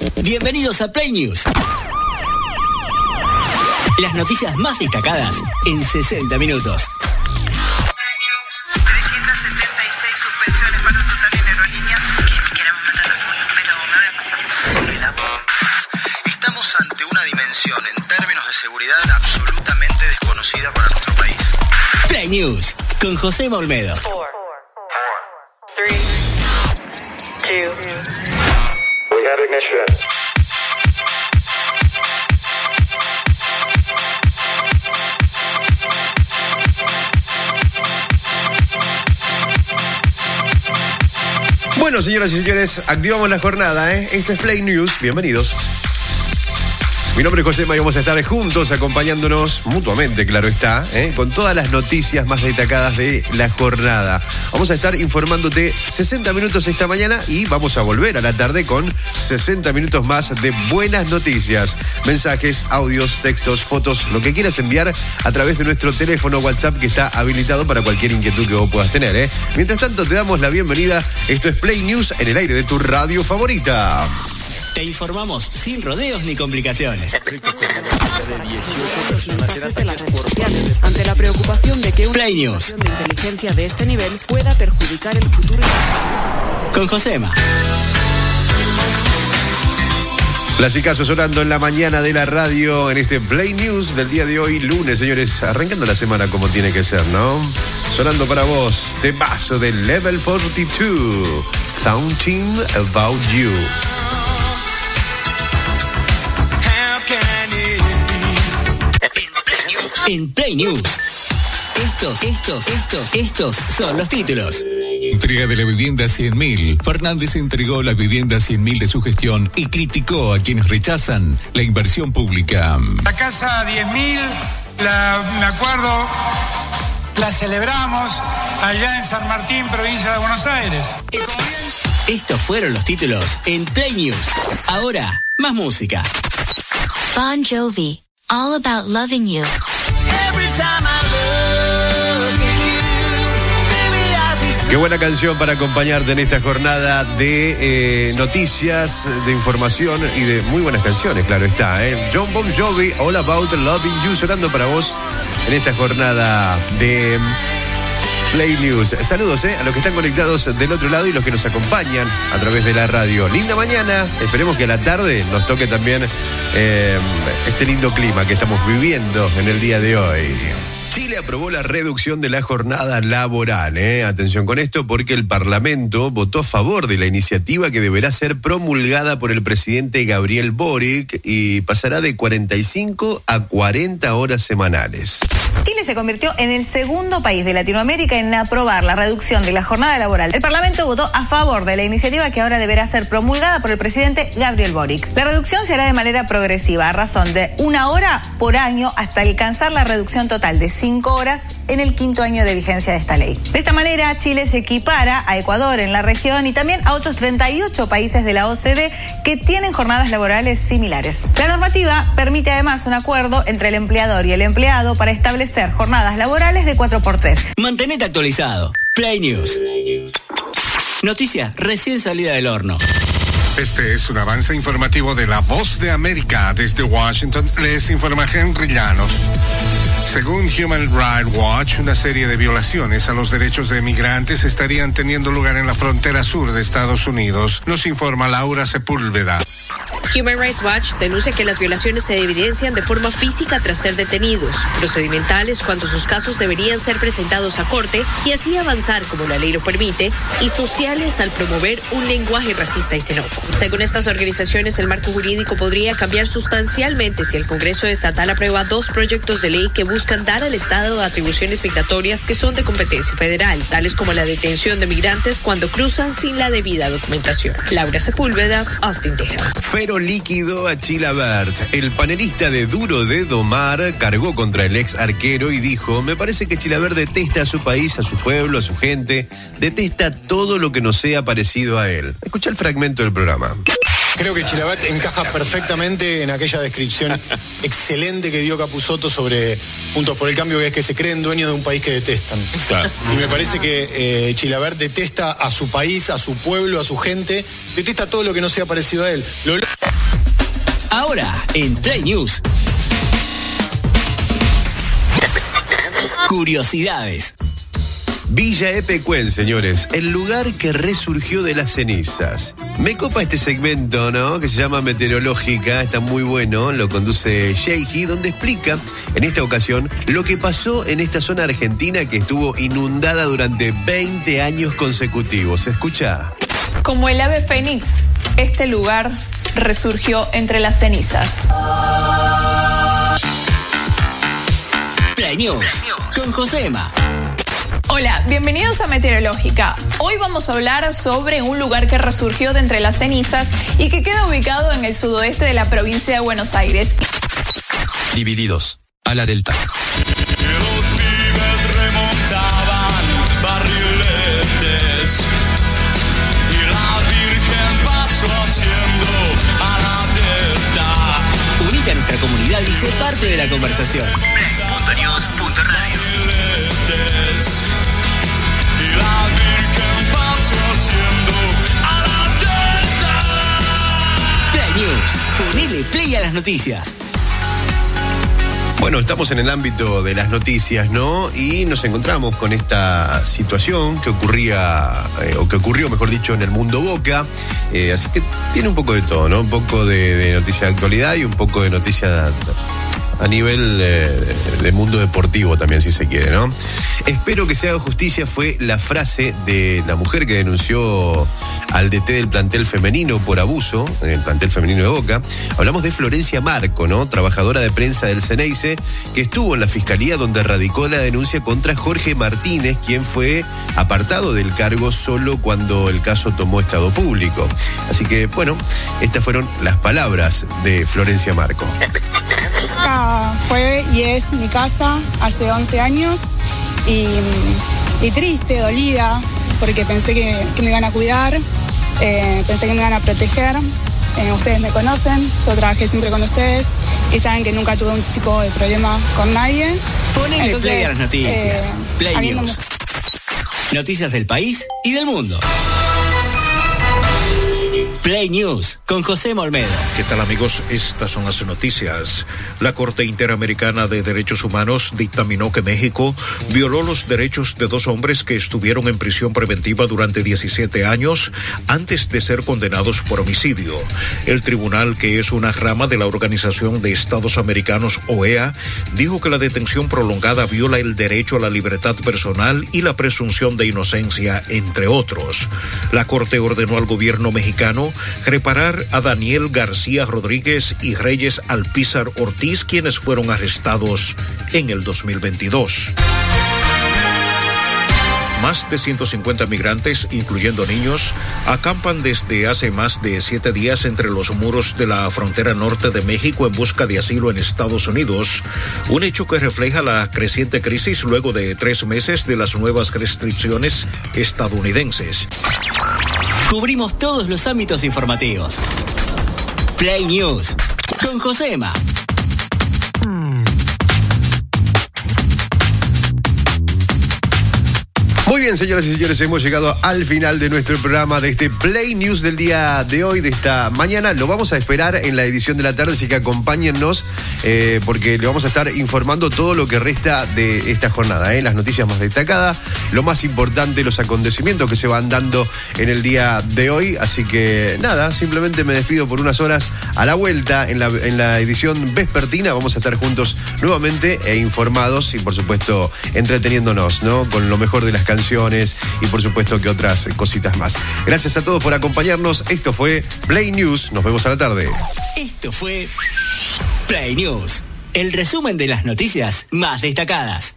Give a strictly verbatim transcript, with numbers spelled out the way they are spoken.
Bienvenidos a Play News. Las noticias más destacadas en sesenta minutos. trescientas setenta y seis suspensiones para un total en aerolíneas. Queremos matar a full, pero me voy a pasar por el agua. Estamos ante una dimensión en términos de seguridad absolutamente desconocida para nuestro país. Play News con José Olmedo. Four, three, two, We got ignition. Bueno, señoras y señores, activamos la jornada, ¿eh? Esto es Play News, bienvenidos. Mi nombre es Josema y vamos a estar juntos acompañándonos mutuamente, claro está, ¿eh? Con todas las noticias más destacadas de la jornada. Vamos a estar informándote sesenta minutos esta mañana y vamos a volver a la tarde con sesenta minutos más de buenas noticias. Mensajes, audios, textos, fotos, lo que quieras enviar a través de nuestro teléfono WhatsApp que está habilitado para cualquier inquietud que vos puedas tener, ¿eh? Mientras tanto, te damos la bienvenida. Esto es Play News en el aire de tu radio favorita. Te informamos sin rodeos ni complicaciones. Ante la preocupación de que una Play News situación de inteligencia de este nivel pueda perjudicar el futuro con Josema. Clasicazos sonando en la mañana de la radio en este Play News del día de hoy, lunes, señores, arrancando la semana como tiene que ser, ¿no? Sonando para vos, temazo de Level cuarenta y dos, Thinking About You. En Play News. Estos, estos, estos, estos son los títulos. Entrega de la vivienda cien mil. Fernández entregó la vivienda cien mil de su gestión y criticó a quienes rechazan la inversión pública. La casa diez mil, la, me acuerdo, la celebramos allá en San Martín, provincia de Buenos Aires. Y como bien... Estos fueron los títulos en Play News. Ahora, más música. Bon Jovi, All About Loving You. Qué buena canción para acompañarte en esta jornada de eh, noticias, de información y de muy buenas canciones, claro está, ¿eh? John Bon Jovi, All About Loving You, sonando para vos en esta jornada de Play News. Saludos eh, a los que están conectados del otro lado y los que nos acompañan a través de la radio. Linda mañana, esperemos que a la tarde nos toque también eh, este lindo clima que estamos viviendo en el día de hoy. Chile aprobó la reducción de la jornada laboral. ¿eh? Atención con esto porque el Parlamento votó a favor de la iniciativa que deberá ser promulgada por el presidente Gabriel Boric y pasará de cuarenta y cinco a cuarenta horas semanales. Chile se convirtió en el segundo país de Latinoamérica en aprobar la reducción de la jornada laboral. El Parlamento votó a favor de la iniciativa que ahora deberá ser promulgada por el presidente Gabriel Boric. La reducción se hará de manera progresiva, a razón de una hora por año hasta alcanzar la reducción total de cinco horas en el quinto año de vigencia de esta ley. De esta manera, Chile se equipara a Ecuador en la región y también a otros treinta y ocho países de la O C D que tienen jornadas laborales similares. La normativa permite además un acuerdo entre el empleador y el empleado para establecer jornadas laborales de cuatro por tres. Mantenete actualizado. Play News. Noticia recién salida del horno. Este es un avance informativo de La Voz de América. Desde Washington les informa Henry Llanos. Según Human Rights Watch, una serie de violaciones a los derechos de migrantes estarían teniendo lugar en la frontera sur de Estados Unidos, nos informa Laura Sepúlveda. Human Rights Watch denuncia que las violaciones se evidencian de forma física tras ser detenidos, procedimentales cuando sus casos deberían ser presentados a corte y así avanzar como la ley lo permite, y sociales al promover un lenguaje racista y xenófobo. Según estas organizaciones, el marco jurídico podría cambiar sustancialmente si el Congreso estatal aprueba dos proyectos de ley que buscan dar al Estado atribuciones migratorias que son de competencia federal, tales como la detención de migrantes cuando cruzan sin la debida documentación. Laura Sepúlveda, Austin, Texas. Fero líquido a Chilavert. El panelista de Duro de Domar cargó contra el ex arquero y dijo: me parece que Chilavert detesta a su país, a su pueblo, a su gente, detesta todo lo que no sea parecido a él. Escucha el fragmento del programa. Creo que Chilavert encaja perfectamente en aquella descripción excelente que dio Capusotto sobre Juntos por el Cambio, que es que se creen dueños de un país que detestan. Claro. Y me parece que eh, Chilavert detesta a su país, a su pueblo, a su gente, detesta todo lo que no sea parecido a él. Lo Ahora, en Play News. Curiosidades. Villa Epecuén, señores, el lugar que resurgió de las cenizas. Me copa este segmento, ¿no? Que se llama Meteorológica, está muy bueno, lo conduce Sheiji, donde explica, en esta ocasión, lo que pasó en esta zona argentina que estuvo inundada durante veinte años consecutivos. Escucha. Como el ave fénix, este lugar resurgió entre las cenizas. Play News, con Josema. Hola, bienvenidos a Meteorológica. Hoy vamos a hablar sobre un lugar que resurgió de entre las cenizas y que queda ubicado en el sudoeste de la provincia de Buenos Aires. Divididos a la delta. Unite a nuestra comunidad y sé parte de la conversación. play punto news punto radio. Play News, ponele play a las noticias. Bueno, estamos en el ámbito de las noticias, ¿no? Y nos encontramos con esta situación que ocurría, eh, o que ocurrió, mejor dicho, en el mundo Boca. Eh, así que tiene un poco de todo, ¿no? Un poco de, de noticia de actualidad y un poco de noticia a nivel eh, de mundo deportivo también, si se quiere, ¿no? Espero que se haga justicia fue la frase de la mujer que denunció al D T del plantel femenino por abuso, en el plantel femenino de Boca. Hablamos de Florencia Marco, ¿no? Trabajadora de prensa del Ceneice, que estuvo en la fiscalía donde radicó la denuncia contra Jorge Martínez, quien fue apartado del cargo solo cuando el caso tomó estado público. Así que, bueno, estas fueron las palabras de Florencia Marco. Esta fue y es mi casa hace once años y, y triste, dolida, porque pensé que, que me iban a cuidar, eh, pensé que me iban a proteger. Eh, ustedes me conocen, yo trabajé siempre con ustedes y saben que nunca tuve un tipo de problema con nadie. Ponele Entonces, play a las noticias. Eh, Play habiendo... News. Noticias del país y del mundo. Play News con José Olmedo. ¿Qué tal, amigos? Estas son las noticias. La Corte Interamericana de Derechos Humanos dictaminó que México violó los derechos de dos hombres que estuvieron en prisión preventiva durante diecisiete años antes de ser condenados por homicidio. El tribunal, que es una rama de la Organización de Estados Americanos, O E A, dijo que la detención prolongada viola el derecho a la libertad personal y la presunción de inocencia, entre otros. La Corte ordenó al gobierno mexicano reparar a Daniel García Rodríguez y Reyes Alpizar Ortiz, quienes fueron arrestados en el dos mil veintidós. Más de ciento cincuenta migrantes, incluyendo niños, acampan desde hace más de siete días entre los muros de la frontera norte de México en busca de asilo en Estados Unidos, un hecho que refleja la creciente crisis luego de tres meses de las nuevas restricciones estadounidenses. Cubrimos todos los ámbitos informativos. Play News con Josema. Muy bien, señoras y señores, hemos llegado al final de nuestro programa, de este Play News del día de hoy, de esta mañana. Lo vamos a esperar en la edición de la tarde, así que acompáñennos, eh, porque le vamos a estar informando todo lo que resta de esta jornada, eh, las noticias más destacadas, lo más importante, los acontecimientos que se van dando en el día de hoy. Así que nada, simplemente me despido por unas horas. A la vuelta, en la, en la edición vespertina, vamos a estar juntos nuevamente e informados y, por supuesto, entreteniéndonos, ¿no? Con lo mejor de las canciones y por supuesto que otras cositas más. Gracias a todos por acompañarnos. Esto fue Play News. Nos vemos a la tarde. Esto fue Play News, el resumen de las noticias más destacadas.